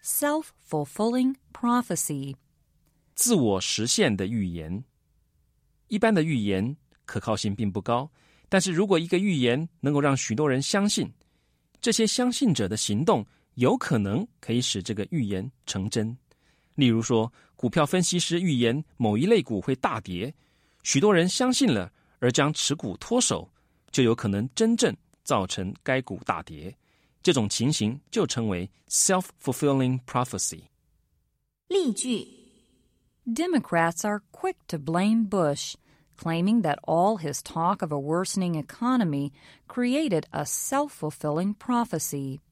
self-fulfilling prophecy. 自我实现的预言。一般的预言可靠性并不高，但是如果一个预言能够让许多人相信，这些相信者的行动有可能可以使这个预言成真。例如说，股票分析师预言某一类股会大跌，许多人相信了而将持股脱手，就有可能真正造成该股大跌。这种情形就称为 self-fulfilling prophecy。 例句 Democrats are quick to blame Bush, claiming that all his talk of a worsening economy created a self-fulfilling prophecy.